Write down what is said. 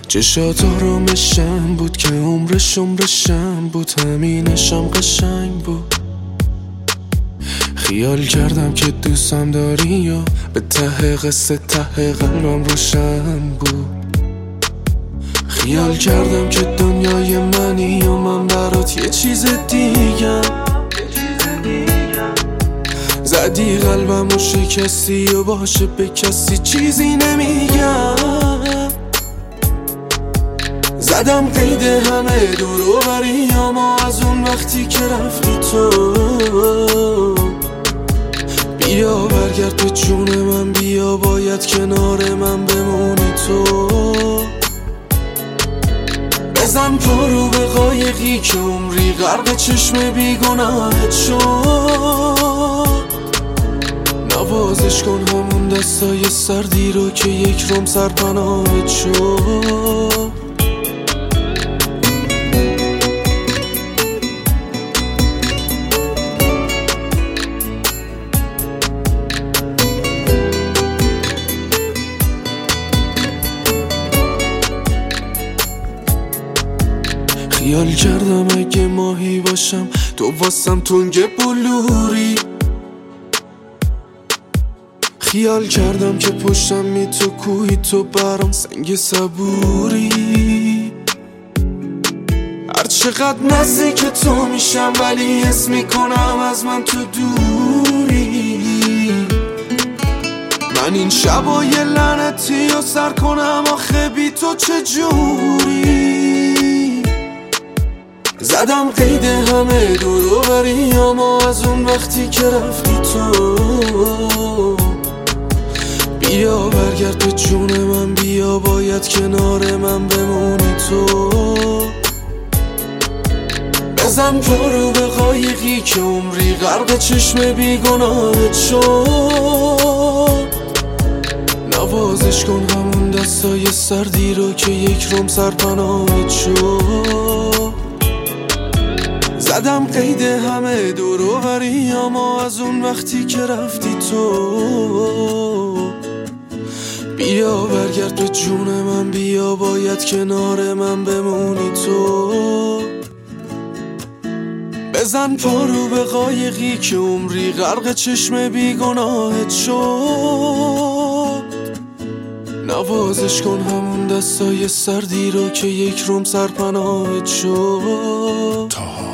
چشات آرامشم بود که عمرشم بود، همینشم قشنگ بود. خیال کردم که دوستم داری یا به ته قصه ته قلبم روشن بود. خیال کردم که دنیای منی و من برات یه چیز دیگم. زدی قلبم و شکستی و باشه به کسی چیزی نمیگم. زدم قید همه دور و بری اما از اون وقتی که رفتی تو. بیا برگرد به جون من، بیا باید کنار من بمونی تو. بزن پارو به قایقی که عمری غرق چشم بیگناهت شد. نوازش کن همون دستای سردی رو که یک روم سرپناهت شد. خیال کردم اگه ماهی باشم تو واسم تنگ بلوری. خیال کردم که پشتم می تو کوهی، تو برام سنگ صبوری. هر چقدر نزدیک تو میشم ولی حس میکنم از من تو دوری. من این شبای لعنتی رو سر کنم آخه بی تو چجوری. زدم قید همه دور و بری اما از اون وقتی که رفتی تو. بیا برگرد به جون من، بیا باید کنار من بمونی تو. بزن پارو به قایقی که عمری غرق چشم بیگناهت شد. نوازش کن همون دستای سردی رو که یک روم سرپناهت شد. زدم قید همه دور و بری اما از اون وقتی که رفتی تو. بیا برگرد به جون من، بیا باید کنار من بمونی تو. بزن پارو به قایقی که عمری غرق چشم بیگناهت شد. نوازش کن همون دستای سردی رو که یک روم سرپناهت شد.